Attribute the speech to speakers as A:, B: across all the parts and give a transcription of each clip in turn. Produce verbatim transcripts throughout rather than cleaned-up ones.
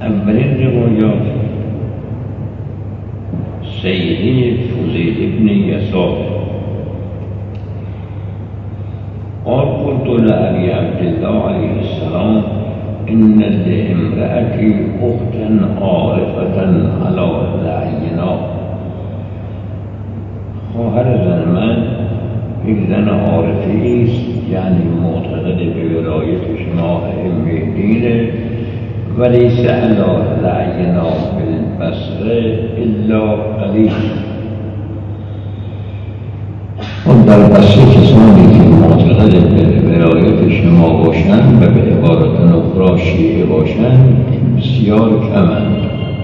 A: اولین روایات سیده فضیل ابن یسار قال قلت لأبي عبد الله عليه السلام إن لامرأتي أختا عارفة على رأينا. خواهر زن من یک زن عارفی است، یعنی معتقد به ولایت شما ائمه دینه، ولیس علی رأینا بالبصره الا قلیل. اون در بصره کسانی که معتقد به ولایت شما باشند و به عبارت اخرى شیعه باشند بسیار کمند.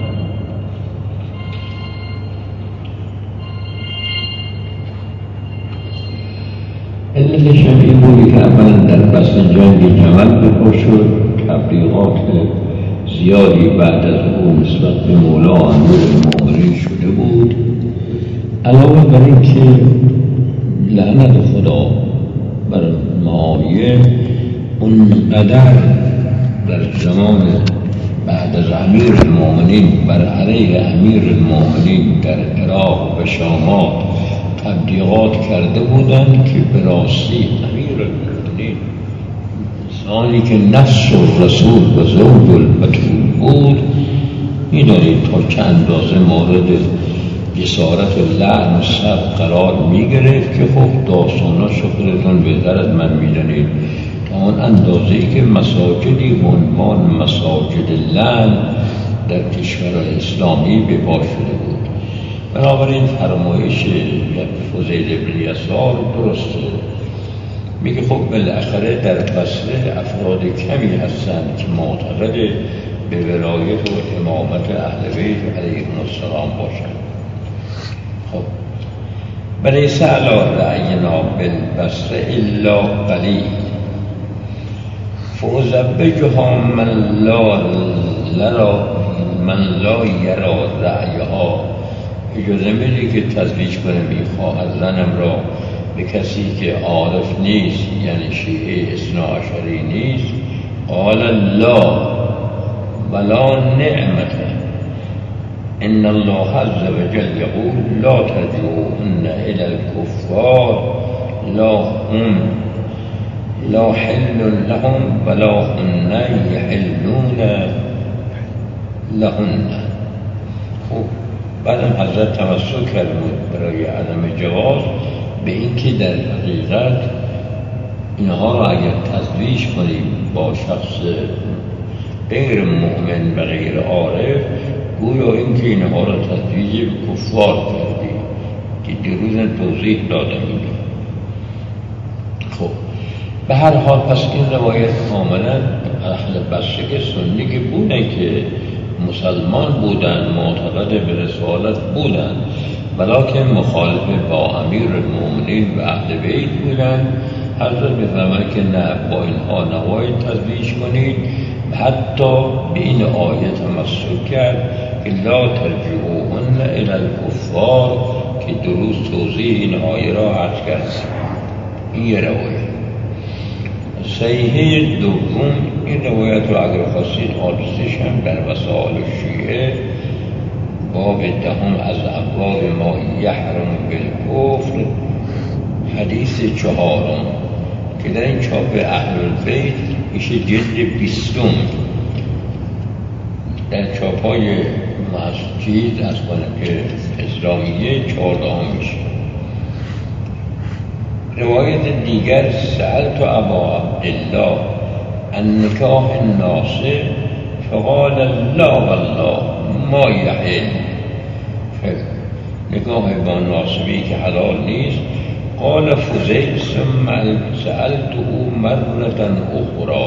A: علتش هم این بودی که اولا در بصره جنگ جمل بپا شد، تبلیغات زیادی بعد از او نسبت به مولا امیرالمؤمنین شده بود. علاوه بر این که لعنت خدا بر معاویه اونقدر در زمان بعد از امیرالمؤمنین بر علیه امیرالمؤمنین در عراق و شامات تبلیغات کرده بودند که به راستی امیرالمؤمنین انسانی که نفس الرسول و زوج البتول بود، می‌دانید تا چه اندازه مورد جسارت و لعن و سب قرار می‌گرفت که خب داستاناش خودتون بهتر از من می‌دانید، تا اون اندازه‌ای که مساجدی به عنوان مساجد لعن در کشورهای اسلامی به پا شده بود. بنابراین فرمایش فضیل ابن یسار درسته. میگه خب بالاخره در بصره افراد کمی هستند که معتقد به ولایت و امامت اهل بیت علیهم السلام باشند. خب ولیس علی رأینا بالبصره الا قلیل فأزوجها من لا لرا من لا یرا رأیها. اجازه میدی که تزویج کنم این خواهر زنم را به کسی که عارف نیست، یعنی شیعه اثنا عشری نیست. قال لا ولا نعمت ان الله عز وجل یقول لا ترجعوهن الى الكفار لا هم لا حل لهم ولا هن یحلون لهن. خب بعدم حضرت تمسک کرد برای عدم جواز به اینکه در حقیقت اینها را اگر تزویج کنیم با شخص غیر مؤمن و غیر عارف، گویا اینکه اینها را تزویج کفار کردیم که دیروز توضیح دادم اینجا. خب به هر حال پس این روایت کاملا اهل بصره سنی که بودن که مسلمان بودن، معتقد به رسالت بودن، ولیکن مخالف با امیرالمؤمنین و اهل بیت بودن، حضرت می‌فرماید که نه، با اینها نباید تزویج کنید. حتی به این آیه تمسک کرد که لا ترجعوهن الی الکفار که دروز توضیح این آیه را عرض کرد. این یه روایت. صحیحه دوم این روایت رو اگر خواستید حادثش هم در وسائل شیعه باب دهم از ابواب ما یحرم بالکفر حدیث چهارم که در این چاپ اهل البیت میشه جلد بیستم، در چاپ های مسجد از کنه که اسلامیه چهاردهم میشه. روایت دیگر سألت ابا عبدالله عن نکاح الناصب فقال لا والله ما یحل. نکاح با ناصبی که حلال نیست. قال فضیل ثم سألته مرة اخرى.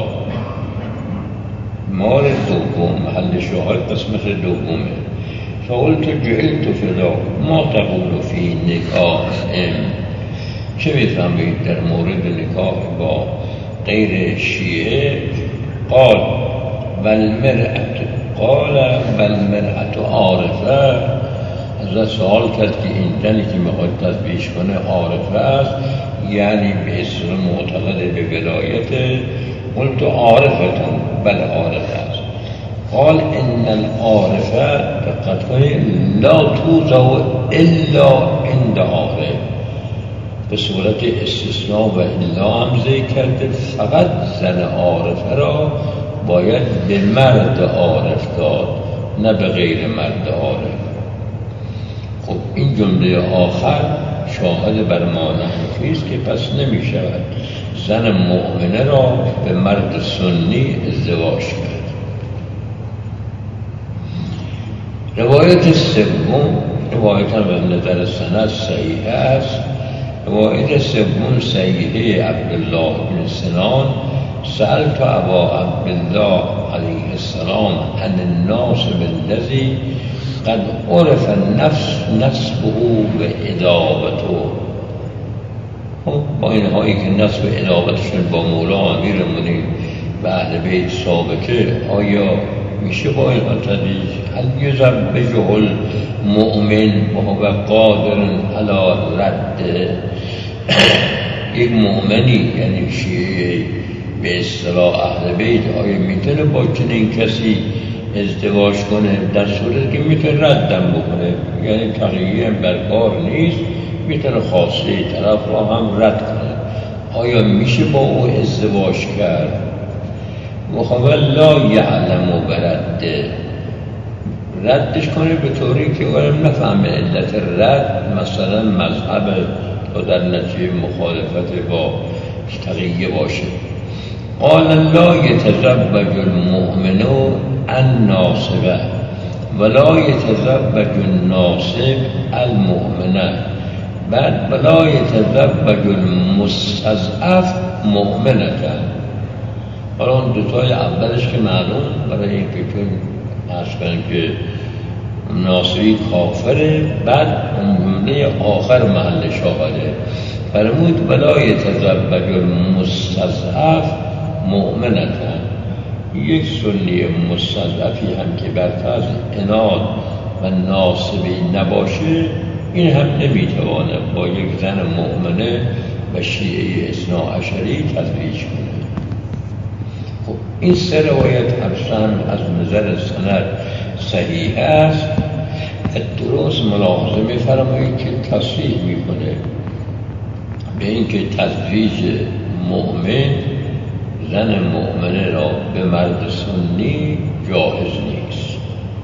A: مورد دوم محل شاهد قسمت دومه. فقلت جعلت فدا ما تقول فی نکاحهم. چه میفهمید در مورد نکاح با غیر شیعه؟ قال والمرأة قال والمرأة عارفه. حضرت سوال کرد که این زنی که میخواد تزویج کنه عارفه است، یعنی به اسم معتقد به ولایت. قلت عارفتون بله عارفه است. قال ان العارفه، دقت کنید، لا توضع الا عند عارف، به صورت استثناء و الا هم ذکر کرده. فقط زن عارفه را باید به مرد عارف داد، نه به غیر مرد عارف. خب این جمله آخر شاهد بر ما نحنفی است که پس نمی شود زن مؤمنه را به مرد سنی ازدواج کرد. روایت سوم، روایت هم به نظر سند صحیح است. روایت سوم صحیحه عبدالله بن سنان سألت ابا عبدالله علیه السلام عن الناس بالذی قد عرف النفس نسبه و ادابته. با این هایی که نسب ادابتشون با مولا امیرالمومنین و اهل بیت ثابته، آیا میشه با این تدریج هل یزوجه المؤمن وهو قادر علی رد یک مؤمنی، یعنی شیعه به اصطلاح اهل بیت، آیا میتونه با چنین کسی ازدواج کنه در صورتی که میتونه ردم بکنه، یعنی تقییه برکار نیست، میتونه خواسته طرف را هم رد کنه، آیا میشه با او ازدواج کرد؟ وهو لا یعلم برده، ردش کنه به طوری که اونم نفهمه علت رد، مثلا مذهب تا در نتیجه مخالفت با تقیه باشه. قال لا یتزوج المؤمن الناصبه ولا یتزوج الناصب المؤمنه، بعد ولا یتزوج المستضعف مؤمنه. حالا اون دوتای اولش که معلوم، برای اینکه چون عرض کنیم که ناصری کافره، بعد اون جمله آخر محل شاهده فرمود ولا یتزوج المستضعف مؤمنه. یک سنی مستضعفی هم که بر فرض عناد و ناصبی نباشه، این هم نمیتوانه با یک زن مؤمنه و شیعه اثنا عشری تزویج کنه. خب این سه روایت هم از نظر سند صحیح است. درست ملاحظه می‌فرمایید که تصریح میکنه به اینکه تزویج مؤمن زن مؤمنه را به مرد سنی جایز نیست.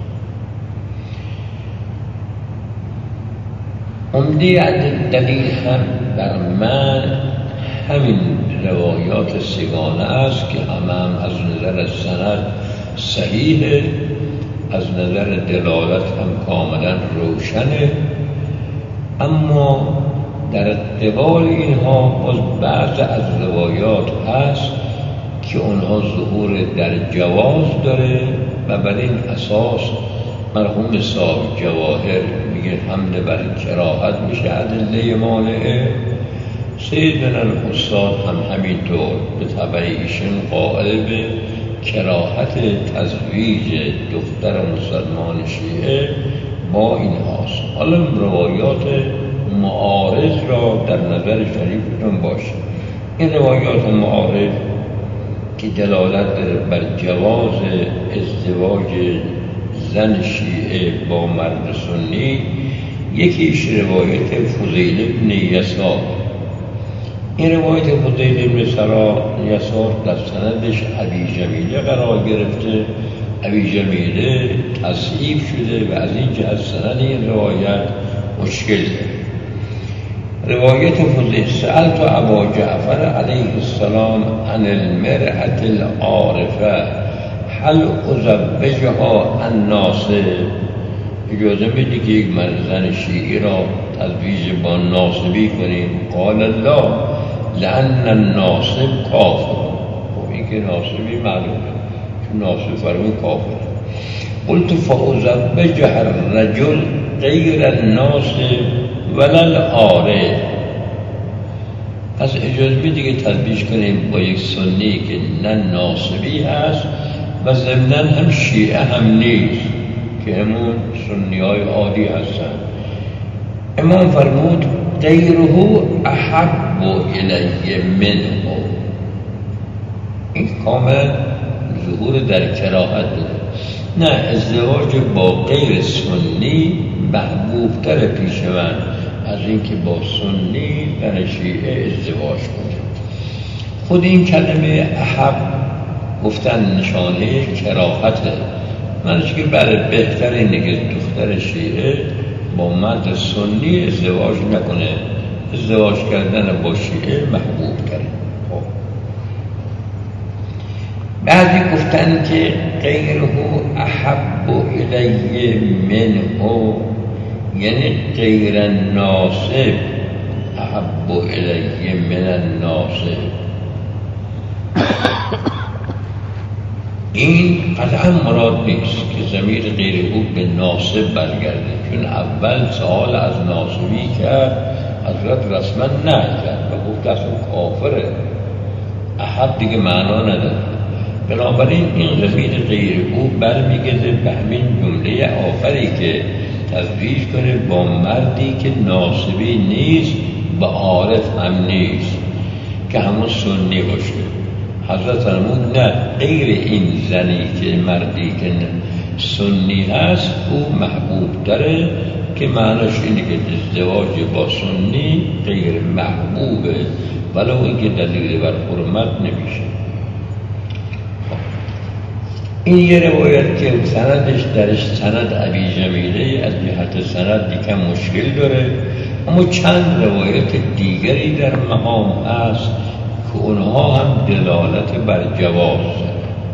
A: عمده دلیل هم بر من همین روایات سگانه است که همه هم از نظر سند صحیحه، از نظر دلالت هم کاملا روشنه، اما در قبال اینها باز بعض از روایات هست که اونها ظهور در جواز داره و بر این اساس مرحوم صاحب جواهر میگه حمله بر کراهت میشه ادله مانعه. سیدنا الاستاد هم همینطور به طبع ایشون قائل به کراهت تزویج دختر مسلمان شیعه با این هاست. حالا روایات معارض را در نظر شریفتون باشه. این روایات معارض که دلالت داره بر جواز ازدواج زن شیعه با مرد سنی، یکیش روایت فضیل بن یسار. این روایت فضیل بن یسار در سندش ابی جمیله قرار گرفته. ابی جمیله تصحیف شده و از این جهت سند این روایت مشکل داره. روایت فضیل سألت ابا جعفر علیه السلام عن المرأة العارفه هل ازوجها الناصب، اجازه میدی که یک مرد زن شیعی را تزویج با ناصبی کنیم؟ قال لا لأن الناصب کافر. خب این که ناصبی معلومه چون ناصب فرمون کافر. قلت فازوجها الرجل غیر الناصب ولا العارف، پس اجازه میدی که تزویج کنیم با یک سنی که نه ناصبی هست و ضمناً هم شیعه هم نیست که همون سنی های عادی هستن. امام فرمود غیره احب الیه منه. این کامل ظهور در کراهت داره. نه، ازدواج با غیر سنی محبوبتر پیش من از اینکه با سنی در شیعه ازدواج کنه. خود این کلمه احب گفتن نشانه کراهته. منش که برای بهتر اینه که دختر شیعه با مرد سنی ازدواج نکنه، ازدواج کردن با شیعه محبوب تره. خب بعضی گفتن که غیره احب الیه منه، یعنی غیر ناسب احب الیه من الناسب. این قطعا مراد نیست که ضمیر غیر او به ناسب برگرده، چون اول سوال از ناسبی کرد، حضرت رسما نه کرد و گفت اصلا کافره، احد دیگه معنا نداره. بنابراین این ضمیر غیر او برمیگرده به همین جمله آخری که تزویج کنه با مردی که ناسبی نیست و عارف هم نیست، که همون سنی باشه. حضرت فرمود نه، غیر این زنی که مردی که سنی هست او محبوب داره، که معناش اینه که ازدواج با سنی غیر محبوبه ولو اینکه دلیل بر حرمت نمیشه. این یه روایت که سندش درش سند ابی جمیله از جهت سند یکم مشکل داره، اما چند روایت دیگری در مقام هست که اونها هم دلالت بر جواز داره.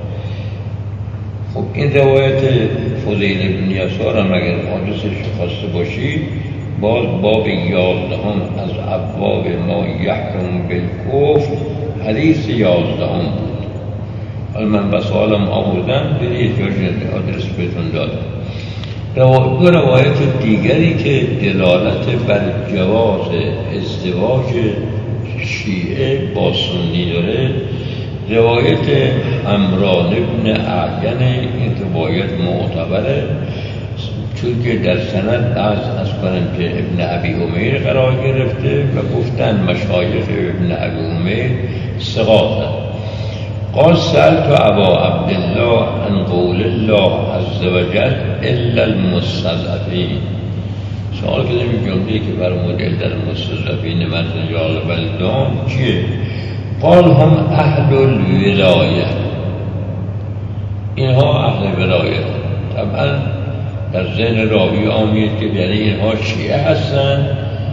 A: خب این روایت فضیل بن یسار هم اگر حادثش خواسته باشید، باز باب یازدهم از ابواب ما یحکم بالکفر حدیث یازدهم بود. حالا من بس حالم آوردم برید جاش آدرس بهتون دادم. دو روایت دیگری که دلالت بر جواز ازدواج شیعه با سنی داره، روایت عمران ابن اعین، این روایت معتبره، چون که در سند از از کنم که ابن ابی امیر قرار گرفته و گفتن مشایخ ابن ابی امیر ثقات. قال سألت ابا عبدالله عن قول الله عز وجل الا المستضعفین. سوال کردم این جمله که فرمود الا المستضعفین من رجال و ولدان چیه؟ قال هم اهل الولایه، اینها اهل ولایه. طبعا در ذهن راوی آمید که یعنی اینها شیعه هستن،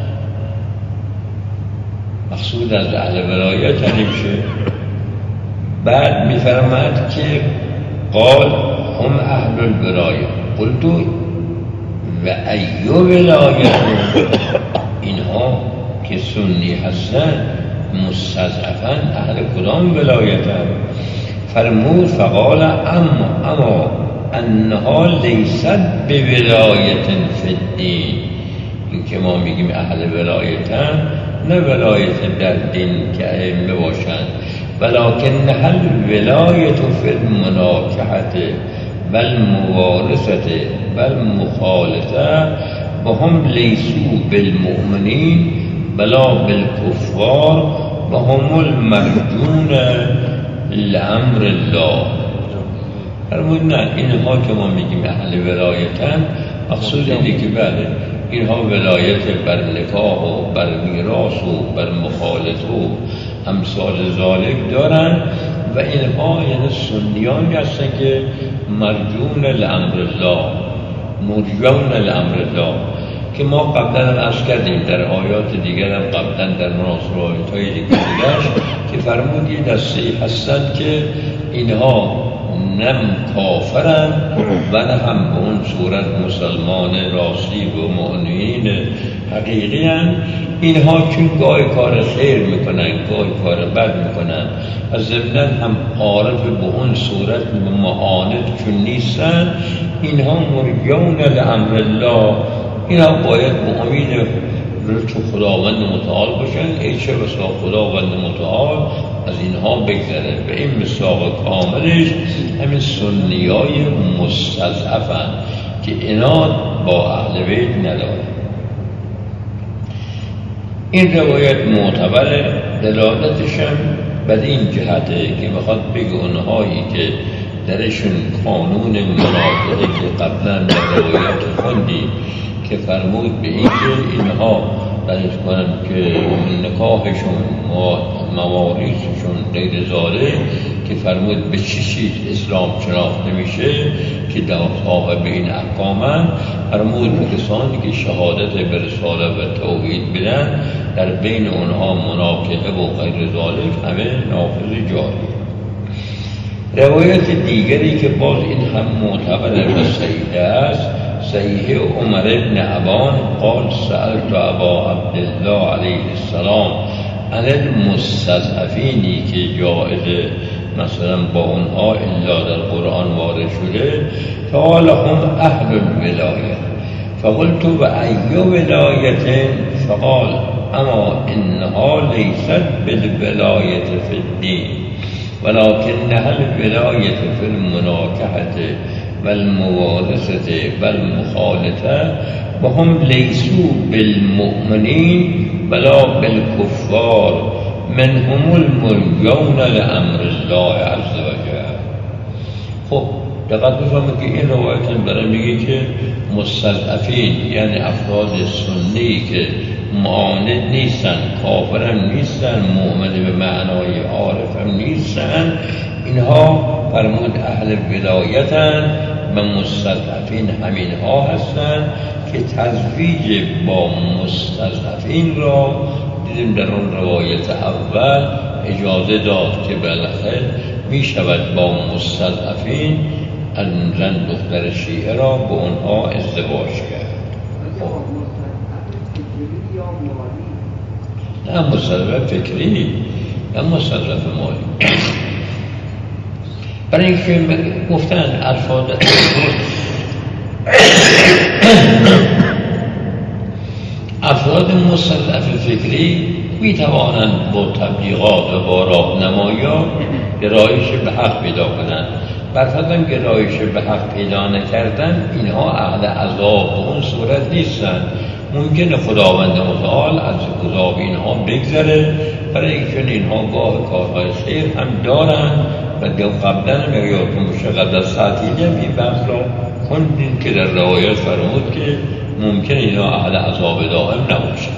A: مقصود از اهل ولایت نمیشه. بعد میفرماد که قال هم اهل الولایه، قلت و ای ولایه، اینها که سنی هستن مستضعفن اهل کدام ولایتن؟ فرمود فقال اما اما انها لیست به ولایت فی الدین، این که ما میگیم اهل ولایتن نه ولایت در دین که ائمه باشند، ولکن هل ولایت فی المناکحت و الموارثت و المخالطه و هم لیسو بالمؤمنین بلا بالکفار و هم المرجون لامر الله. فرمود نه، اینها که ما میگیم اهل ولایتن مقصود اینه که بله اینها ولایت بر نکاح و بر میراث و بر مخالطه و امثال ذالک دارن و اینها یعنی سنیانی هستن که مرجون لامر الله، مرجون لامر الله، که ما قبلا هم عرض کردیم در آیات دیگر هم قبلا در مناسبات های دیگر که فرمود یه دسته هستند که اینها نم کافرن و نه هم به اون صورت مسلمان راستی و مؤمنین حقیقی هن. اینها چون گاهی کار خیر میکنن گاهی کار بد میکنن و ضمناً هم عارف به اون صورت معاند چون نیستن، اینها مرجون لامر الله، اینها باید به امید لطف خداوند متعال باشن. ای چه بسا خداوند متعال از اینها بگذره. و این مساق کاملش همین سنیای مستضعفن که ایناد با اهل بیت نداره. این روایت معتبره، دلالتش هم به این جهته که میخواد بگه اونهایی که درشون قانون مناطقه که قبلا در روایت خوندیم که فرمود به این که اینها درست کنن که نکاحشون مواریثشون غیر زاله، که فرمود به چی چیز اسلام شناخته میشه که در صاحب این احکامن. فرمود به کسانی که شهادت به رسالت و توحید بدن در بین اونها مناکحه و غیر ذالک همه نافذ جاری. روایت دیگری که باز این هم معتبر و صحیح است، صحیح عمر بن عبان قال سألت ابا عبدالله علیه السلام عن المستضعفینی که جایزه مثلا با اونها الا در قرآن وارد شده، فقال هم اهل الولایه، فقلت و ای ولایت، فقال اما انها لیست بالولایت فی الدین ولكنها الولایت فی المناکحة والموارثة والمخالطة وهم لیسوا بالمؤمنین ولا بالکفار منهم الملجون لامر الله عز وجل. خب دقت بفرمایید که این روایت برای میگه که مستضعفین یعنی افراد سنی که معاند نیستن، کافر هم نیستن، مؤمن به معنای عارف هم نیستن، اینها فرمود اهل ولایتن و مستضعفین همین ها هستن که تزویج با مستضعفین را دیدیم در اون روایت اول اجازه داد که بالاخره می شود با مستضعفین از زن دختر شیعه را با اونها ازدواج کرد. نه مستضعف فکری، نه مستضعف مالی. برای اینکه گفتن افراد افراد مستضعف فکری می توانند با تبلیغات و با راهنمایی‌ها گرایش به حق پیدا کنند. برفضل گرایش به حق پیدا نکردن اینها اهل عذاب به اون صورت نیستند. ممکنه خداوند متعال از عذاب اینها بگذره، برای اینکه اینها گاه کارهای خیر هم دارن و قبلا هم یادتون باشه قبل از تعطیلی هم این بحث را خوندین که در روایت فرمود که ممکنه اینها اهل عذاب دائم نباشن.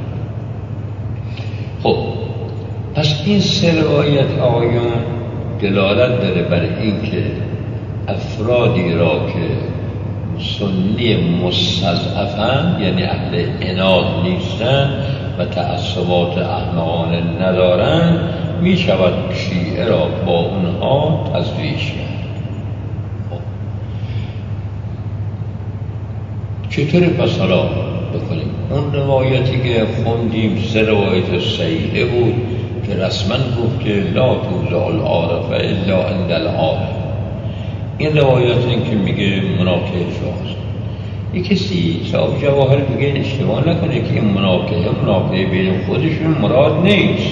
A: خب پس این سه روایت آیون دلالت داره بر اینکه افرادی را که سنی مستضعفن یعنی اهل عناد نیستن و تعصبات احمقانه ندارن، می شود شیعه را با اونها تزویج کرد. چطور پس حالا بکنیم؟ اون روایتی که خوندیم سه روایت صحیحه بود که رسما گفت که لا توزع العارف الا عند العارف. این روایت این که میگه مناکحه شاست. یک کسی صاحب جواهر میگه اشتباه نکنه که این مناکحه مناکحه بین خودشون مراد نیست،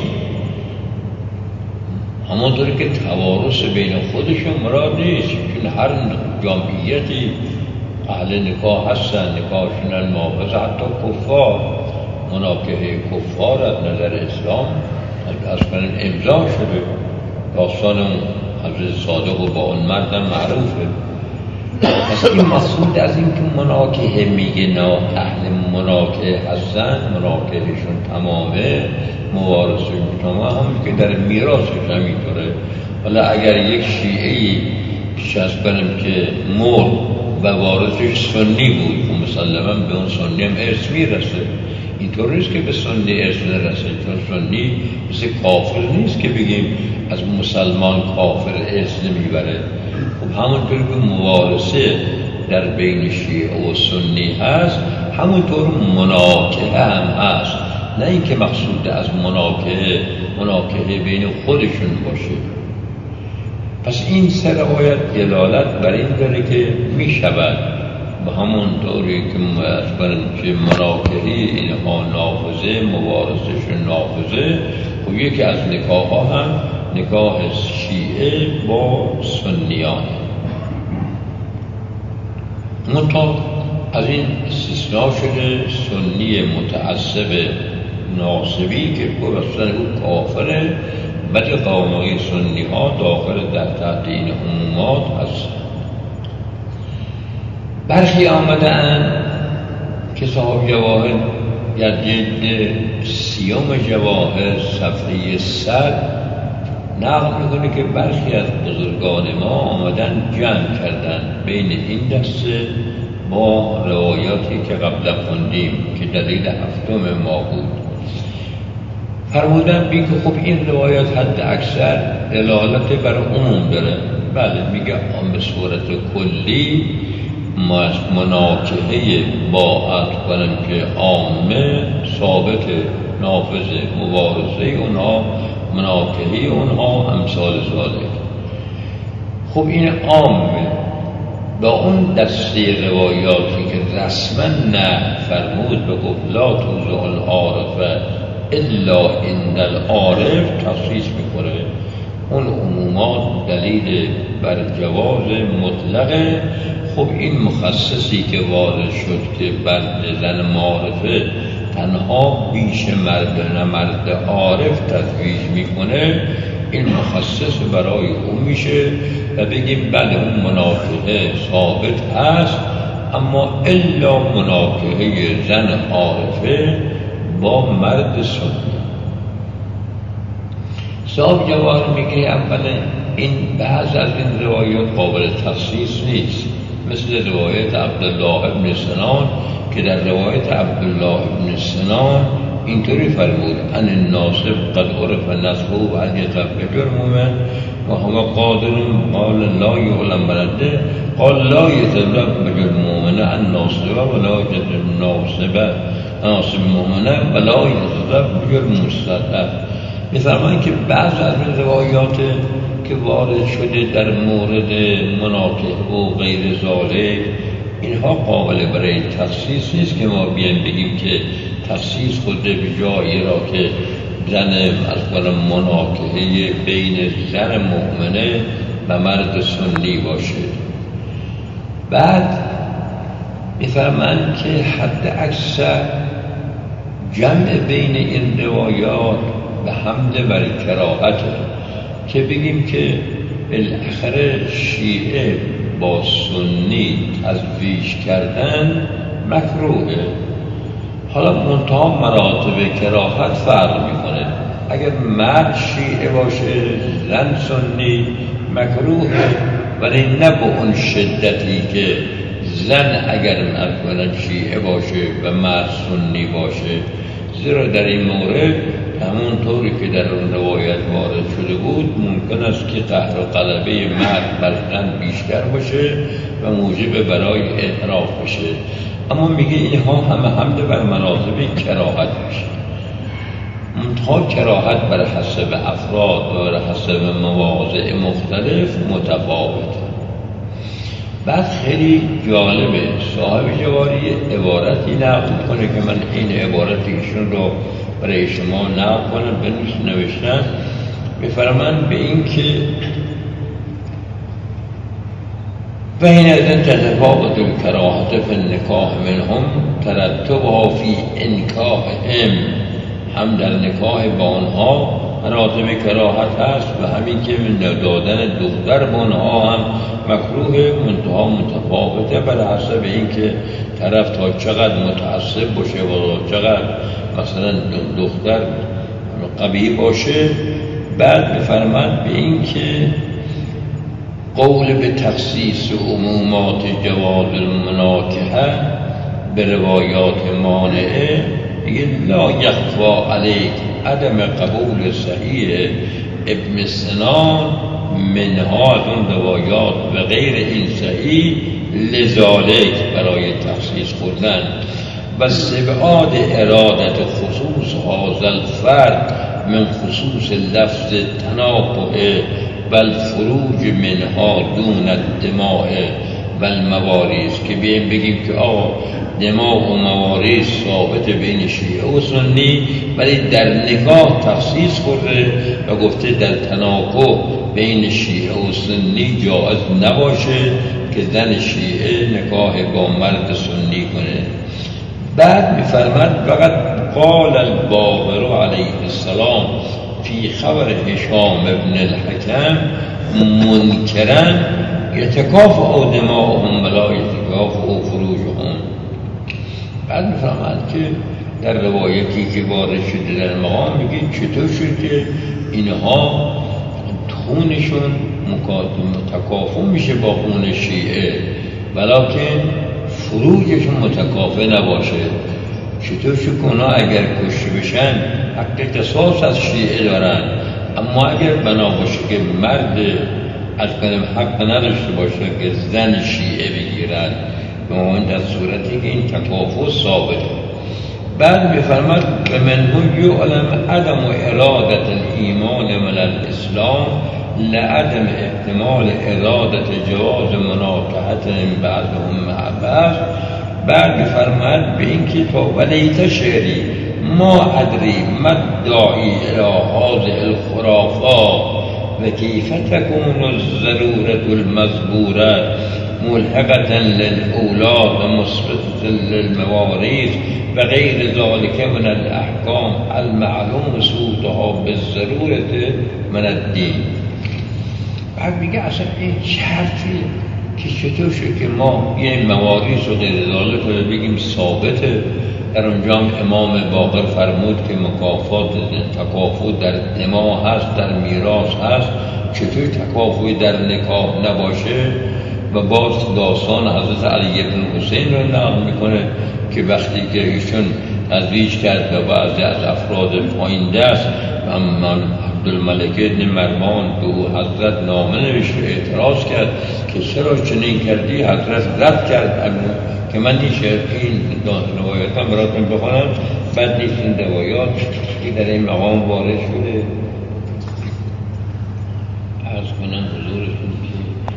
A: همونطوری که توارث بین خودشون مراد نیست، چون هر جامعیتی اهل نکاح هستن، نکاحشون المحافظه، حتی کفار. مناکحه کفار از نظر اسلام از کنن امضا شده، داستان حضرت صادق و با اون مردم معروفه. پس این مقصود از این که مناکحه میگه نه اهل مناکحه هستن، مناکحهشون تمامه، موارثشون تمامه، همون که در میراثش همینطوره. ولی اگر یک شیعه‌ای پیش از کنم که مرد و وارثش سنی بود و مسلما به اون سنی هم ارث میرسه، اینطور نیست که به سنی ارث نرسه، چون سنی مثل کافر نیست که بگیم از مسلمان کافر ارث نمیبره. خب همونطور که موارثه در بین شیعه و سنی هست، همونطور مناکحه هم هست، نه اینکه مقصود از مناکحه مناکحه بین خودشون باشه. پس این سه روایت دلالت بر این داره که می شود به همون طوری که که مناکحه اینها نافذه، موارثشون نافذه. خب یکی از نکاح ها هم نکاح شیعه با سنیانه. منطقه از این استثناء شده سنی متعصب ناصبی که گفتن او کافره ولی قوامقی سنی ها داخل در تحت این عمومات هست. برخی آمدن که صاحب جواهر در جلد سیوم جواهر صفحه صد نقل میکنه که برخی از بزرگان ما آمدن جمع کردن بین این دسته با روایاتی که قبلا خوندیم که دلیل هفتم ما بود. فرمودن بی که خب این روایات حد اکثر دلالت بر عموم داره. بله میگه آن به صورت کلی مناکحه باعت کنم که عامه ثابت نافذ مبارزه اونها مناکحه اونها امثال ذالک. خب این عامه با اون دسته روایاتی که رسما نه فرمود به گفت لا توزع العارفه الا عند العارف تخصیص میکنه. اون عمومات دلیل بر جواز مطلقه. خب این مخصصی که وارد شد که بر زن معارفه تنها بیش مرد نه مرد عارف تزویج میکنه، این مخصص برای اون میشه و بگیم بله اون مناکحه ثابت هست، اما الا مناکحه زن عارفه با مرد سنی. صاحب جواهر میگه اولا این بعض از این روایات قابل تخصیص نیست، مثل روایت عبدالله ابن سنان که در روایت عبدالله ابن سنان اینطوری فرمود ان الناصب قد عرف نصبه و ان یتزوج المؤمن و هو قادر قال لا یعلم بلده قال لا یتزوج المؤمن الناصب ولا یتزوج الناصب ناصب المؤمن ولا یتزوج المستضعف. می‌فرمایند که بعض از این روایات که وارد شده در مورد مناکحه و غیر ذالک اینها قابل برای تخصیص نیست که ما بیایم بگیم که تخصیص خود به جایی را که زن از قول مناکحه بین زن مؤمنه و مرد سنی باشه. بعد می‌فرمایند که حد اکثر جمع بین این روایات به حمد بر کراهته که بگیم که بالاخره شیعه با سنی تزویج کردن مکروهه. حالا منتها مراتب کراهت فرق میکنه. اگر مرد شیعه باشه زن سنی مکروهه، ولی نه به اون شدتی که زن اگر مثلا شیعه باشه و مرد سنی باشه، زیرا در این مورد همونطوری که در اون روایت وارد شده بود ممکن است که قهر و غلبه مرد بر زن بیشتر باشه و موجب برای اعتراف بشه. اما میگه اینها همه حمد بر مراتب کراهت میشه. منتها کراهت بر حسب افراد و بر حسب مواضع مختلف متفاوته. بعد خیلی جالبه صاحب جواری عبارتی نقل کنه که من این عبارتی ایشون رو برای شما نقل کنم بنویس نوشتن. می‌فرمایند به این که و این از این تتفاوت الکراهت فی النکاح منهم ترتبها فی انکاحهم، هم در نکاح با آنها مراتب کراهت هست و همین که من دادن دختر با آنها هم مکروه، منتها متفاوته بر حسب اینکه طرف تا چقدر متعصب باشه و چقدر مثلا دختر قوی باشه. بعد بفرمایند به این که قول به تخصیص عمومات جواز المناکحه به روایات مانعه دیگه لا یخفا علیک عدم قبول صحیح ابن سنان منها از اون روایات و غیر این صحیح لذالک برای تخصیص خوردن و استبعاد ارادت خصوص هذا الفرد من خصوص لفظ تناقض بل فروج منها دون الدماء و المواریث، که بیایم بگیم که آقا دماء و مواریث ثابت بین شیعه و سنی ولی در نکاح تخصیص کرده و گفته در تناقض بین شیعه و سنی جایز نباشه که زن شیعه نکاح با مرد سنی کنه. بعد می‌فرماید فقط قال الباقر علیه السلام فی خبر هشام ابن الحکم منکرن یتکافئ دماؤهم ولا یتکافئ فروجهم. بعد میفهمند که در روایتی که وارد شده در مقام میگه چطور شد که اینها خونشون متکافئ میشه با خون شیعه ولیکن فروجشون متکافئ نباشه. چطور شد که اونا اگر کشته بشن حق قصاص از شیعه دارن، اما اگر بنا باشه که مرد از کنم حق نداشته باشه که زن شیعه بگیرد، به اون در صورتی که این تکافؤ ثابته. بعد میفرماد به منه یعلم عدم ارادت الایمان من الاسلام لعدم احتمال ارادت جواز مناطحت بعضهم مع بعض. بعد میفرماد به این که تو ولیت شعری ما ادری مدعی الى هذه الخرافات و کیف تکون الضرورة المزبورة ملحقة للأولاد و مثبتة للمواريث و غیر ذلك من الاحکام المعلوم ثبوتها بالضرورة من الدین. بعد میگه اصلا این شرطی که چطور شد که ما این مواریث و غیر ذلك رو بگیم ثابته. در اونجا امام باقر فرمود که مکافات تکافؤ در دما هست، در میراث هست، چطور تکافؤ در نکاح نباشه؟ و باز داستان حضرت علی بن حسین رو نقل میکنه که وقتی که ایشون تزویج کرد و بعضی از افراد پایین دست و من عبدالملک ابن مروان به او حضرت نامه نوشت و اعتراض کرد که چرا چنین کردی؟ حضرت رد کرد که من این شعر این روایات هم براتون بخونم. بعد نیست این روایات که در این مقام وارد شده عرض کنم حضورتون که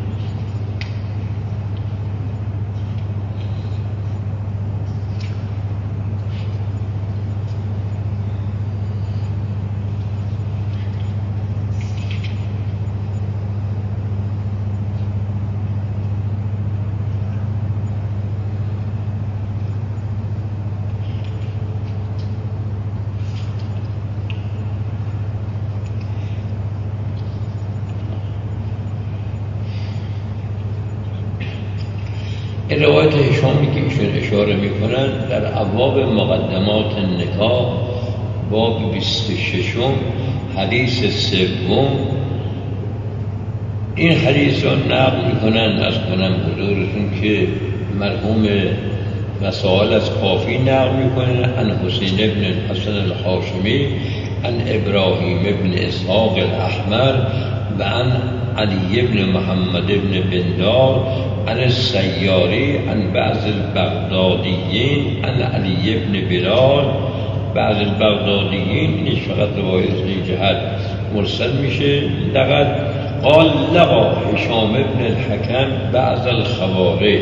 A: این روایت هشامی که ایشون اشاره میکنن در ابواب مقدمات نکاح باب بیست و شش حدیث سوم این حدیث رو نقل میکنن. از کنم حضورتون که مرحوم مسائل از قافی نقل میکنن عن حسین ابن حسن الحاشمی عن ابراهیم ابن اسحاق الاحمر و عن علی ابن محمد ابن بندار عن السیاری عن بعض البغدادیین عن علی ابن بلال. بعض البغدادیین اینش فقط روایت جهت مرسل میشه. لقد قال لقا هشام ابن الحکم بعض الخوارج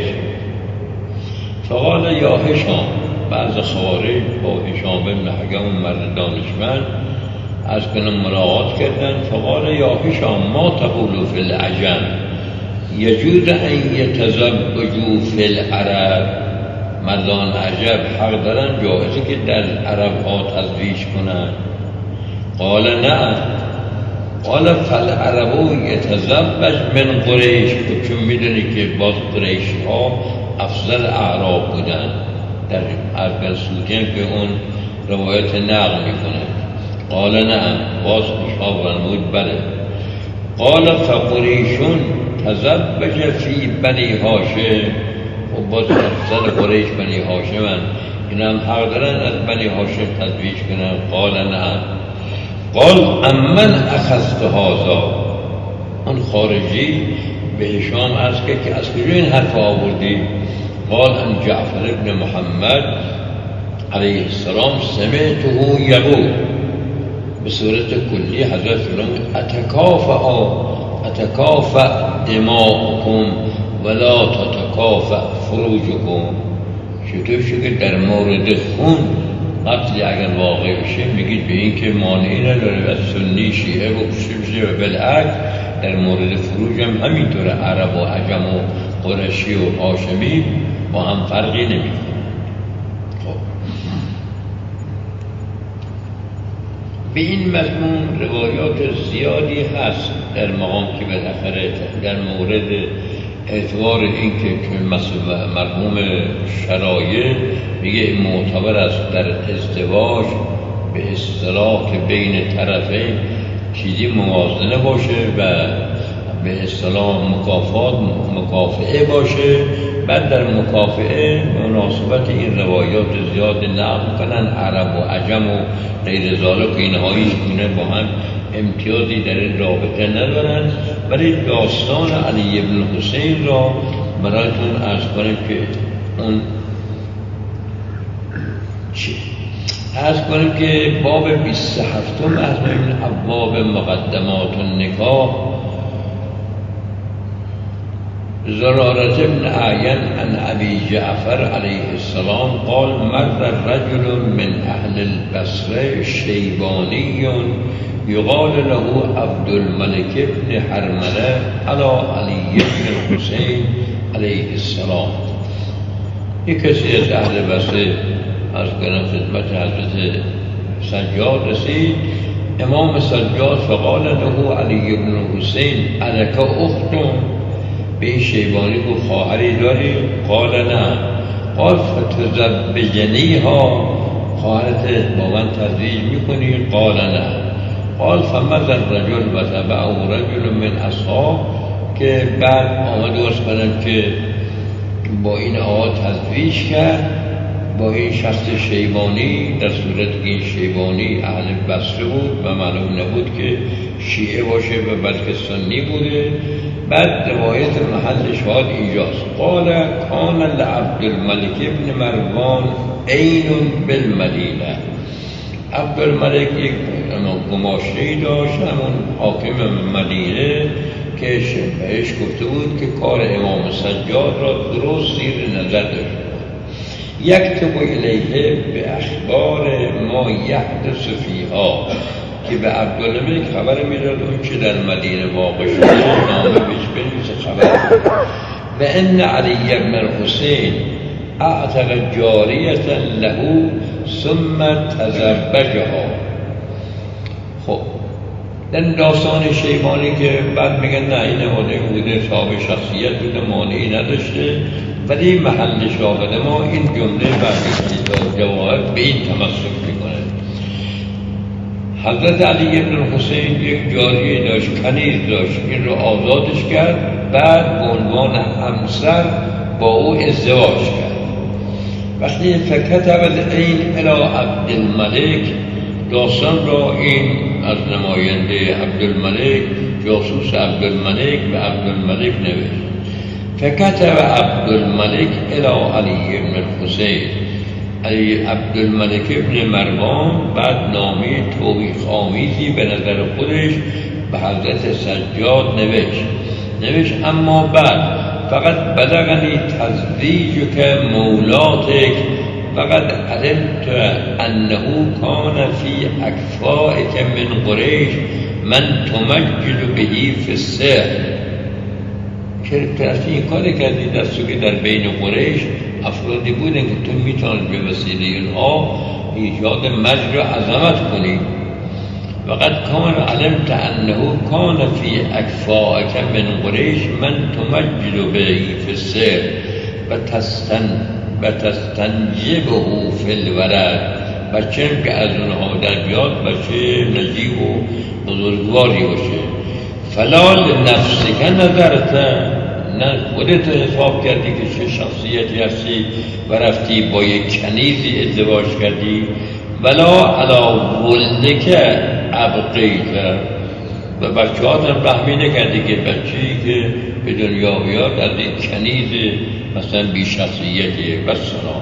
A: فقال یا هشام، بعض خوارج با هشام ابن الحکم مرد دانشمند از کنم ملاقات کردن. فقال یا هشام ما تقول فی العجم یجوز ان یتزوجوا فی العرب، مردان عجب حق دارن جایزه که در عرب ها تزویج کنن؟ قال نه. قال فالعرب یتزوج من قریش، چون میدونی که باز قریشی ها افضل اعراب بودن. در اربل سوتین که اون روایت نقل میکنه. قال نه، باز اشاب فرمود بله. قال فقریشون تزوج فی بنی هاشم، و باز افضل قریش بنی هاشمن، این هم حق دارن از بنی هاشم تزویج کنن. قال نه. قال امن اخذت هذا، اون خارجی به هشام عرض کرد که از کجا این حرف آوردی؟ قال ان جعفر ابن محمد علیه السلام سمعته یقول، به صورت کلی حضرت فرمود اتکافئ اتکافئ دماؤکم ولا تتکافئ فروجکم. چطور شد در مورد خون قتلی اگر واقع بشه میگید به این که مانعی نداره از سنی شیعه و کشته و بالعکس در مورد فروج هم همینطوره. عرب و عجم و قرشی و هاشمی با هم فرقی نمیکنه. خب به این مضمون روایات زیادی هست در مقام که بالاخره در مورد اعتبار این که مرحوم شرایع میگه معتبر است در ازدواج به اصطلاح که بین طرفین چیزی موازنه باشه و به اصطلاح مکافات مکافئه باشه. بعد در مکافئه مناسبت این روایات زیاد نقل کنن، عرب و عجم و غیر ذالک اینها هیچ گونه با هم امتیازی در این رابطه ندارن. ولی داستان علی بن حسین را برایتون عرض کنیم که اون چی؟ عرض کنیم که باب بیست و هفتم از این ابواب مقدمات النکاح زرارة بن أعين عن أبي جعفر عليه السلام قال مر رجل من أهل البصرة شيباني يقال له عبد الملك بن حرملة على علي بن الحسين عليه السلام. یک کسی از اهل بصره از کنم خدمت حضرت سجاد رسید، امام سجاد فقال له علی بن الحسین الک اخت؟ به این شیبانی گفت خواهری داری؟ قال نه. قال فتزوجنیها، خواهرت با من تزویج میکنی؟ قال نه. قال فمضى الرجل و تبعه رجل من اصحاب، که بعد آمد ورس کنم که با این آقا تزویج کرد با این شخص شیبانی، در صورت که این شیبانی اهل بصره بود و معلوم نبود که شیعه باشه و بلکه سنی بوده. بعد روایت محل شهاد اینجاست. قال کان لعبد الملک ابن مروان عین بالمدینه. عبدالملک یک گماشته‌ای داشت، همون حاکم مدینه، که بهش گفته بود که کار امام سجاد را درست زیر نظر داشت. یکتب الیه به اخبار ما یحدث فیها، که به عبدالملک خبر میداد اون که در مدینه واقع شده نامه بهش بنویسه خبر. و ان علی بن الحسین اعتق جاریه له ثم تزوجها. خب در داستان شیبانی که بعد میگن نه این آدم بوده صاحب شخصیت بوده، مانعی نداشته، ولی محل شاهد ما این جمله بعد جواهر به این تمسک میکنه. حضرت علی بن الحسین یک جاریه داشت، کنیز داشت، این رو آزادش کرد، بعد به عنوان همسر با او ازدواج کرد. وقتی فکتب العین الی عبدالملک، داستان را این از نماینده عبدالملک، جاسوس عبدالملک به عبدالملک نوشت. فکتب عبدالملک الی علی بن الحسین، علی عبدالملک ابن مروان بعد نامه توبیخ آمیزی به نظر خودش به حضرت سجاد نوشت نوشت اما بعد فقط بلغنی تزویجک مولاتک فقط علمت انه کان فی اکفائک من قریش من تمجد بهی فی السحر. که طرفی این کاری کردی دستو که در بین قریش افرادی بودن که تو میتونید به وسیله اینها ایجاد مجد و عظمت کنی. وقد کان علمت انه کان فی اکفائک من قریش من تمجد بهی فی السحر و تستن و تستنجبه فی الورد. بچه هم که از اونها در بیاد بچه نجیب و بزرگواری باشه. فلا لنفسک نظرت، نه خودت حساب کردی که چه شخصیتی هستی و رفتی با یک کنیزی ازدواج کردی. ولا علی ولدک ابقیت، و بچه ها هم فهمی نکردی که بچه‌ای که به دنیا بیاد از یک کنیز مثلا بی شخصیتی و سلام.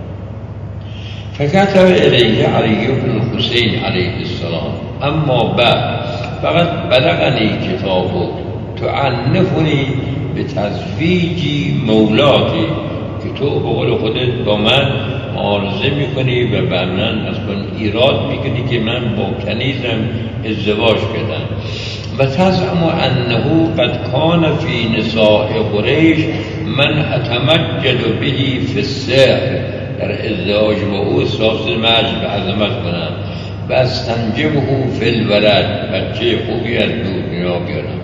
A: فکتب الیه علی بن حسین علیه السلام اما بعد فقط بلغنی کتابو تعنفنی به تزویجی مولاتی، که تو به قول خودت با من معارضه میکنی و بر من اصلا ایراد میکنی که من با کنیزم ازدواج کردم. و تزعم انه قد کان فی نساء قریش من اتمجد بهی فی السحر، در ازدواج با او احساس مجد و عظمت کنم. و از تنجبه فی الولد، بچه خوبی از دنیا بیارم.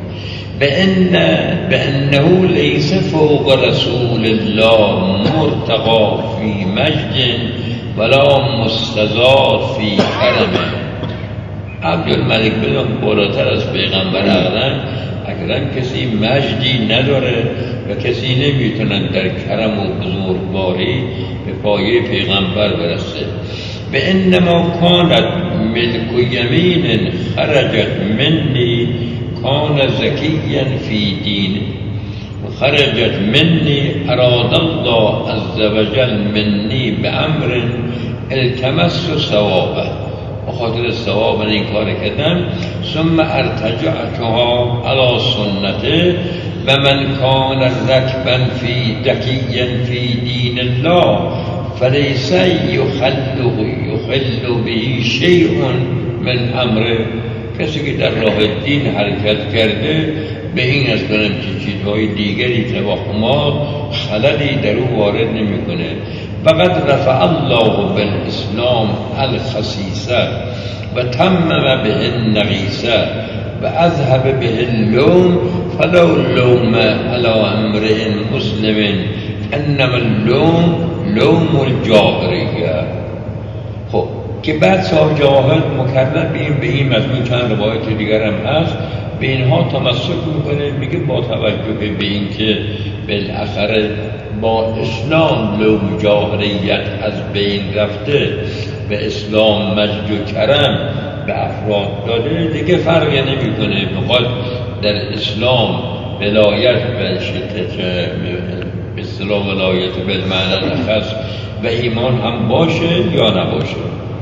A: بأنه لیس فوق رسول الله مرتقا فی مجد ولا مستزاد فی کرمه. عبدالملک بدون بالاتر از پیغمبر اقدم اکرم کسی مجدی نداره و کسی نمیتونن در کرم و بزرگواری به پایه پیغمبر برسه. به انما کانت ملک یمین خرجت منی کان زکیا فی دین و خرجت منی اراد الله عز وجل منی به امر التمس ثوابه، بخاطر ثواب این کار کردم. ثم ارتجعتها علی سنته و من کان رکبا فی دکیا فی دین الله فلیس یخل یخل به شیء من امر. کسی که در راه دین حرکت کرده به این از کنم که چیزهای دیگری توهمات خللی در او وارد نمی کنه. فقد رفع الله بالاسلام الخسیسه و تمم به النقیسه و اذهب به اللوم فلو اللوم علی امرئ مسلم انما اللوم لوم الجاهریه. خب که بعد صاحب جواهر مکرر بیم به این مضمون چند روایت دیگر هم هست، به اینها تمسک میکنه. میگه با توجه به این که بالاخره با اسلام لوم جاهریت از بین رفته به اسلام مجد و کرم به افراد داده، دیگه فرقی نمیکنه بخواد در اسلام ولایت به شدت به اصطلاح ولایت به معنی خاص و ایمان هم باشه یا نباشه.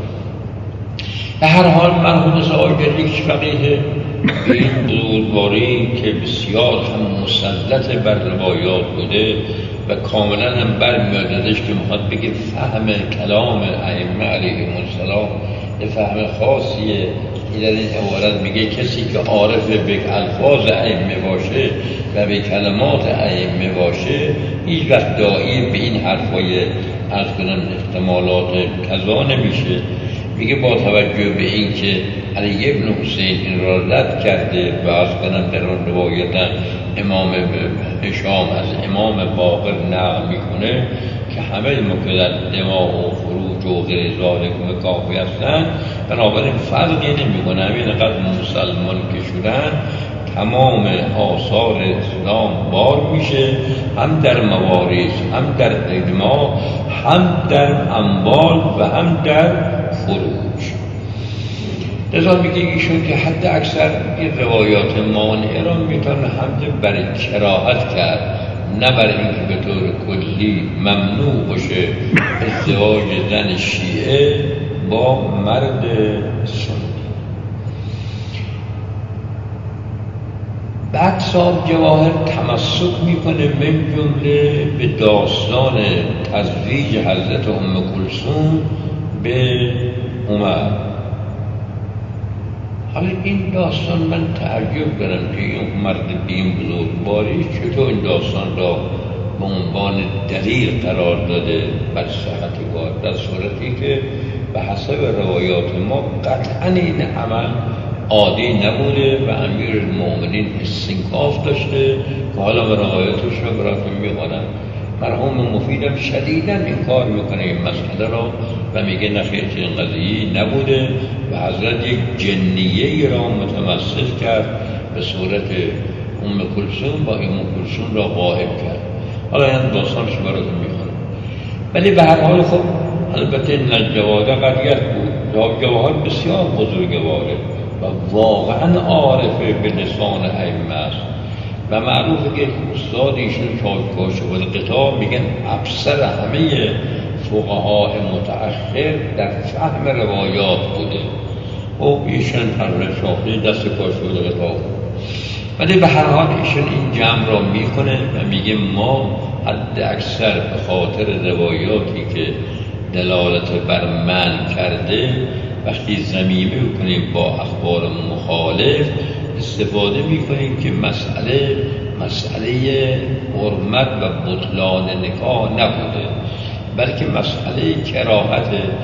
A: به هر حال مرحوم صاحب یک فقیه به این بزرگواری که بسیار هم مسلط بر روایات بوده و کاملا هم برمیاد ازش که میخواد بگه فهم کلام ائمه علیهم السلام یه فهم خاصیه. این در این عبارت میگه کسی که عارف به الفاظ ائمه باشه و به کلمات ائمه باشه هیچ وقت داعی به این حرفای از کنم احتمالات کذا نمیشه. میگه با توجه به این که علی ابن حسین این را رد کرده و از کنم در آن روایت امام هشام از امام باقر نقل میکنه که همه مکلت دماغ و فروج و غیر ذالک مکافی هستن، بنابراین فرقی نمیکنه. همین قدر مسلمان که شدن تمام آثار اسلام بار میشه، هم در موارث، هم در اجماع، هم در اموال و هم در فروج. لذا میگه ایشون که حد اکثر این روایات مانعه را میتونه حمد بر کراهت کرد، نه بر اینکه به طور کلی ممنوع باشه ازدواج زن شیعه با مرد سنی. بعد صاحب جواهر تمسک میکنه من جمله به داستان تزویج حضرت ام کلثوم به عمر. حالا این داستان من تعجب دارم که این مرد بیم بزرگواری چطور این داستان را به عنوان دلیل قرار داده بر صحت کار، در صورتی که به حسب روایات ما قطعا این عمل عادی نبوده و امیر المؤمنین استنکاف داشته که حالا به روایاتش رو براتون میخوانم. مرحوم مفیدم شدیداً این کار میکنه این مسئله را و میگه نخیر این قضیه نبوده و حضرت یک جنیه را متمثل کرد به صورت ام کلثوم با ام کلثوم را غائب کرد. حالا این داستانش براتون میخوانم. ولی به هر حال خب البته نجواده قریت بود. صاحب جواهر بسیار بزرگواره و واقعا عارفه به لسان ائمه است و معروفه که استاد ایشون شاید کاشف‌الغطا میگن ابصر همه فقهای متأخر در فهم روایات بوده. خب ایشون طرح شاخته دست کاشف‌الغطا بود. ولی به هر حال ایشون این جمع را میکنه و میگه ما حد اکثر به خاطر روایاتی که دلالت بر من کرده وقتی ضمیمه میکنیم با اخبار مخالف استفاده میکنیم که مسئله مسئله حرمت و بطلان نکاح نبوده، بلکه مسئله کراهت.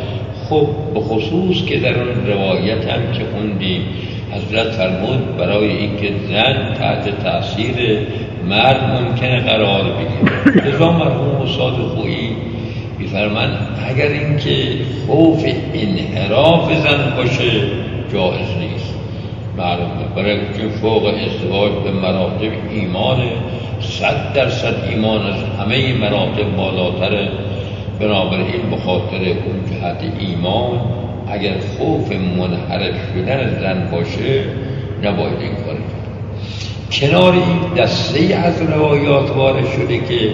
A: خب به خصوص که در اون روایت هم که خوندیم حضرت فرمود برای اینکه زن تحت تأثیر مرد ممکنه قرار بگیره. لذا مرحوم استاد خویی می‌فرمایند اگر اینکه خوف انحراف زن باشه جایز نیست. معلومه برای که فوق ازدواج به مراتب ایمان صد درصد ایمان از همه مراتب بالاتره. بنابراین به خاطر اون جهت ایمان اگر خوف منحرف شدن زن باشه نباید این کار کرد. کنار این دسته از روایات وارد شده که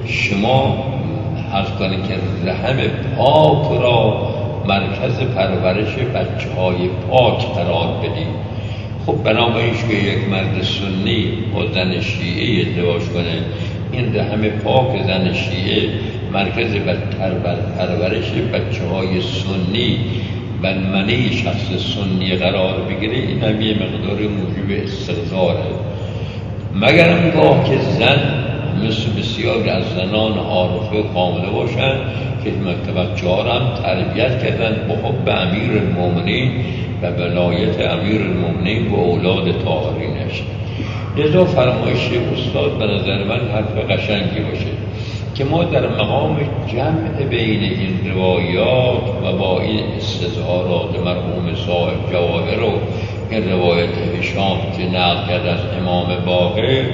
A: شما عرض کنید که رحم پاک را مرکز پرورش بچه های پاک قرار بدید. خب بنابراین که یک مرد سنی با زن شیعه ازدواج کنه، این رحم پاک زن شیعه مرکز پرورش بچه های سنی و منی شخص سنی قرار بگیره، این هم یه مقدار موجب استقراره. مگر انگاه که زن مثل بسیاری از زنان عارفه کامله باشن که بچه ها را هم تربیت کردن به حب امیر المومنین و ولایت امیر المومنین و اولاد طاهرینش. لذا فرمایش استاد به نظر من حرف قشنگی باشه که ما در مقام جمع بین این روایات و با این استظهارات مرحوم صاحب جواهر و این روایت هشام که نقل کرد از امام باقر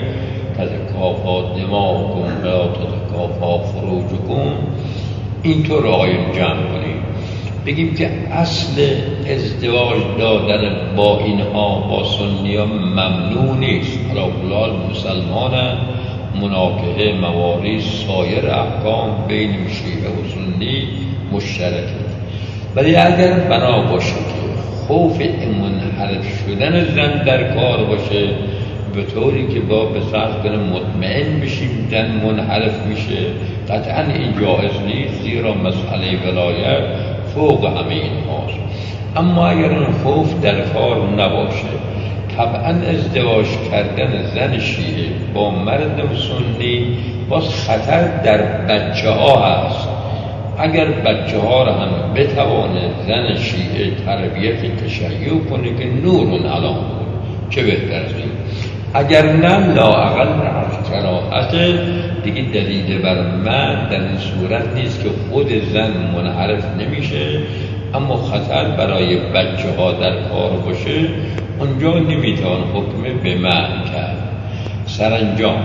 A: تتکافا دماغکم لا تتکافا فروجکم، اینطور آیه جمع کنیم بگیم که اصل ازدواج دادن با اینها با سنی ها ممنوع نیست. حالا اولاد مسلمان مناکحه موارث سایر احکام بین شیعه و سنی مشترکه، ولی اگر بنا باشه که خوف منحرف شدن زن در کار باشه به طوری که با به فرض کنه مطمئن بشیم زن منحرف میشه، قطعا این جایز نیست، زیرا مسئله ولایت فوق همه این هاست. اما اگر اون خوف در کار نباشه، طبعا ازدواج کردن زن شیعه با مرد سنی باز خطر در بچه ها هست. اگر بچه ها را هم بتوانه زن شیعه تربیت تشیع کنه که نورون علام بود، چه بهتر از این. اگر نه لااقل از کراهت دیگه دلیل بر من در این صورت نیست که خود زن منحرف نمیشه، اما خطر برای بچه ها در کار باشه، اونجا نمیتوان حکم به من کرد. سرانجام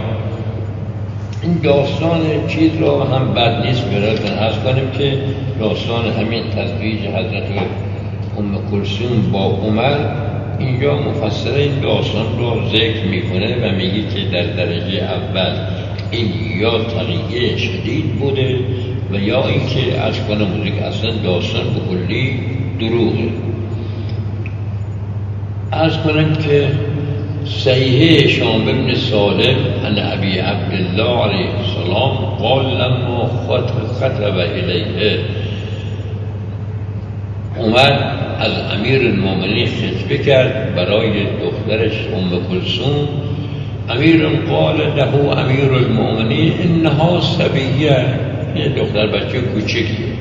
A: این داستان چیز را هم بد نیست براتون عرض کنیم که داستان همین تزویج حضرت ام کلثوم با عمر، اینجا مفسر این داستان رو ذکر میکنه و میگه که در درجه اول این یا تقیه شدید بوده و یا اینکه از کنه موزیک اصلا داستان به کلی دروغه. از کنم که صحیح شام ابن سالم ان ابی عبدالله علیه السلام قال لما خطب الیه، عمر از امیر المومنین خطبه کرد برای دخترش ام کلثوم. امیر قال له امیر المومنین انها صبیه، یه دختر بچه کوچکیه.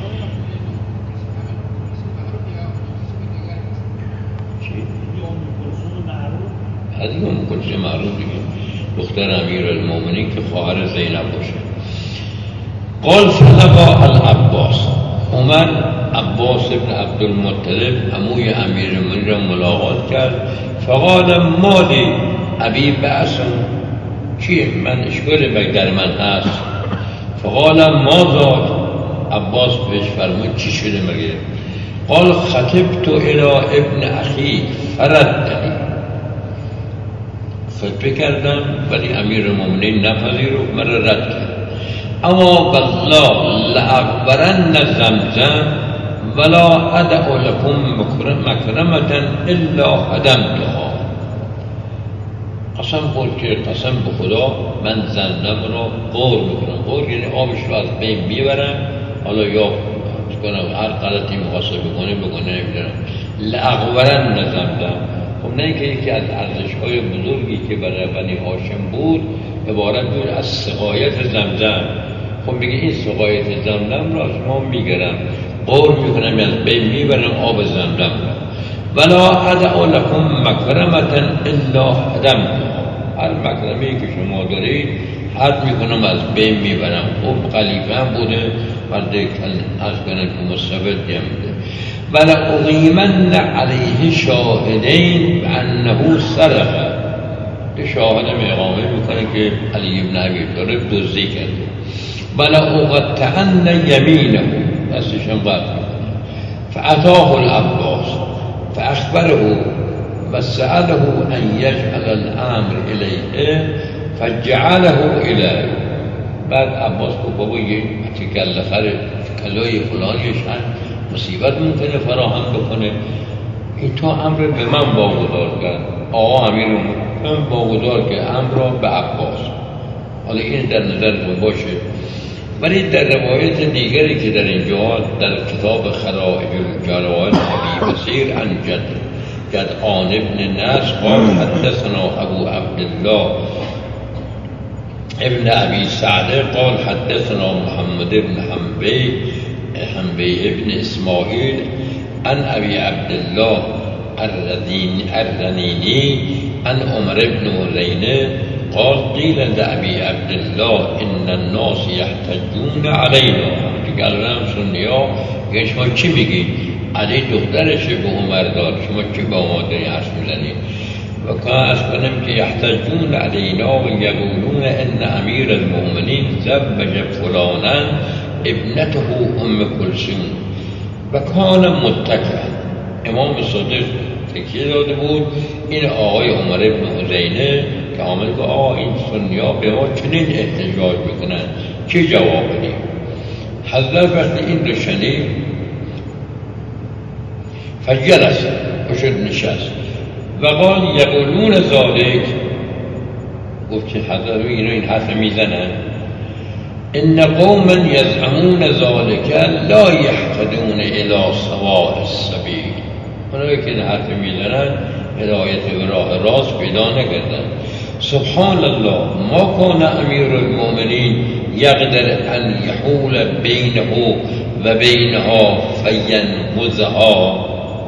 A: از این ام کلثوم معروف دیگه، دختر امیر المومنین که خواهر زینب باشه. قال فلقا العباس، عمر عباس ابن عبدالمطلب عموی امیر المومنین را ملاقات کرد. فقال مالی ابی بأس، چیه من اشکال در من هست؟ فقال ماذا، عباس بهش فرمود چی شده مگه؟ قال خطبت الى ابن اخی فردنی، خطبه کردم ولی امیر المومنین نپذیرفت، مرا رد کرد. اما والله لأغبرن زمزم ولا ادع لكم مکرمة الا هدمتها، قسم خورد که قسم به خدا من زمزم را غور میکنم. غور یعنی آبش رو از بین میبرم، حالا یا کنم هر غلطی مخواست بکنه بکنه نمیدونم. لأغبرن زمزم، خب نه اینکه یکی از ارزش‌های بزرگی که برای بنی هاشم بود عبارت بود از سقایت زمزم. خب میگه این سقایت زمزم را از ما میگرم. قول میکنم از بین میبرم آب زمزم را ولا ادعو لكم مکرمة الا هدمتها. هر مکرمه‌ای که شما دارید حد میکنم از بین میبرم. خب خلیفه هم بوده، مرد از کنم که مستبدی هم بوده. ولا اقیمن علیه شاهدین بانه سرق. که شاهد اقامه میکنه که علی بن ابی طالب دزدی کرده. ولا اقطعن یمینه، دستش هم قطع میکنه. فاتاه العباس فاخبره وسأله ان یجعل الامر الیه فجعله الیه. بعد عباس کو بابا یه کله خر کلای فلانیش هست، مصیبت ممکنه فراهم بکنه، این تو امر به من واگذار کرد. آقا امیر من واگذار که امر را به عباس. حالا این در نظرتون باشه. ولی در روایت دیگری که در اینجا در کتاب خرائج الجواهر ابی بصیر عن جد جدعان ابن نصر قال حدثنا ابو عبدالله ابن ابي سعد قال حدثنا محمد بن حنبي حنبي ابن اسماعيل عن ابي عبدالله الرنيني عن عمر بن هذينة قال قيل لأبي عبد الله إن الناس يحتجون علينا. قال لهم سنیا که شما چی میگی؟ علی دخترش به عمر داد، شما چی با ما داری حرف میزنی؟ و کان از کنم که یحتجون علینا و یقولون ان امیر المؤمنین زوج فلانا ابنته ام کلثوم و کان متکئا. امام صادق تکیه داده بود این آقای عمر بن هذینه که آمد که آقا این سنیا به ما چنین احتجاج میکنن، چه جواب بدیم؟ حضرت وقتی این رو شنید فجلس بشد نشست و قال یقولون ذالک، گفت که حضرت اینو این حرف میزنن ان قوما یزعمون ذالک لا یهتدون الی سواء السبیل. اونایی که این حرف میزنن هدایت به راه راست پیدا نکردن. سبحان الله ما کان امیر المؤمنین یقدر ان یحول بینه و بینها فینقذها.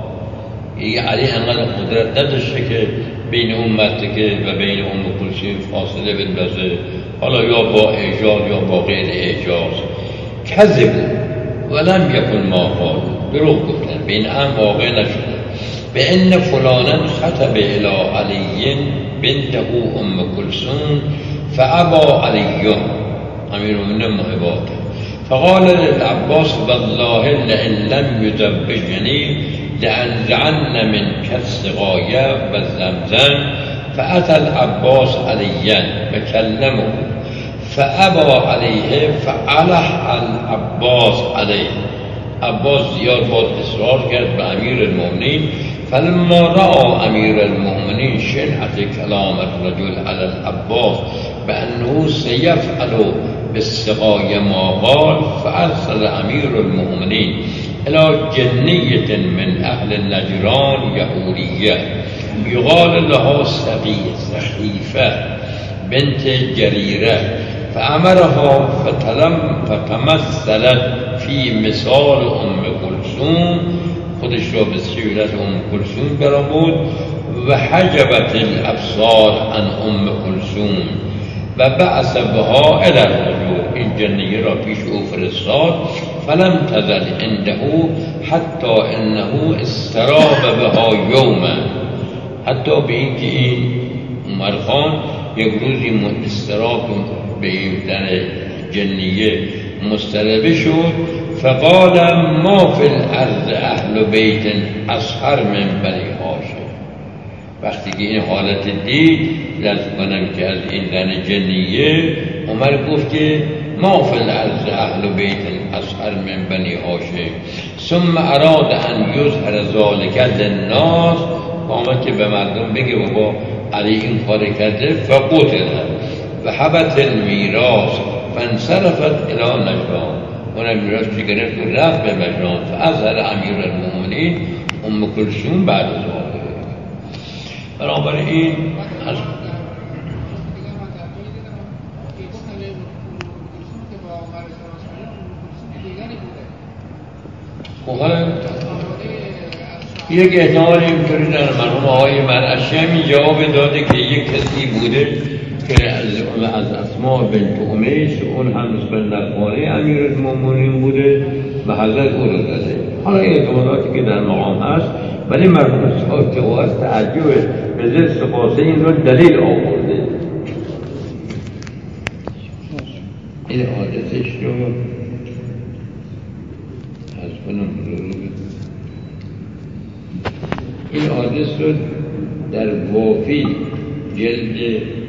A: علی انقدر قدرت نداشته که بین اون متکه و بین ام کلثوم فاصله بندازه، حالا یا با ایجاز یا با غیر ایجاز. کذب ولم یکن ما قالوا، دروغ گفتن، بین هم واقع نشده. به ان فلانا خطب الی علی بنته ام کلثوم فابا علی امیر المؤمنین محبات فقال للعباس والله لئن لم يزوجني لأنزعن من كالسقايا والزمزم. فأتى العباس عليا فكلمه فأبى عليه فألح العباس عليه. عباس زیاد باز اصرار کرد به امیر المؤمنین. فلما رأى امیر المؤمنین شنعت کلام الرجل على العباس بأنه سيفعل بالسقايا ما قال فأرسل امیر المؤمنین الى جنية من اهل النجران يهودية يقال لها سخيفة بنت جريرة فأمرها فتلم فتمثلت في مثال ام کلثوم، خودش را به صورت ام کلثوم برآورد و حجبت الابصار عن ام کلثوم و بعث بها الى الرجل. این جنیه را پیش او فرستاد. فلم تزل عنده حتی انه استراب بها یوما، حتی به اینکه این عمر خان یک روزی استراب به این جنیه مستربه شد. فقال ما فی الارض اهل بیت اصغر من بنی هاشم. وقتی که این حالت دید لازم کنم که از این زن جنیه، عمر گفت که ما فی الارض اهل بیت اصغر من بنی هاشم. ثم اراد ان یظهر ذلک للناس، آمد که به مردم بگه بابا علی این کار کرده. فقتل و حبت المیراث فانصرفت الی نجران. اون میراث چی گرفت و رفت به نجران. فاظهر امیر المؤمنین ام کلثوم بعد از آن. بنابراین از خب یک احتمال اینطوری در مرحوم آقای مرعشی هم جواب داده که یک کسی بوده که از از اسماء بنت امیس، اون هم نسبت در خانه امیرالمومنین بوده و حضرت او رو داده. حالا این احتمالاتی که در مقام هست، ولی مرحوم صاحب که او از تعجب به ضد سپاسه این رو دلیل آورده. این حادثش رو از کنم این حادث رو در وافی جلد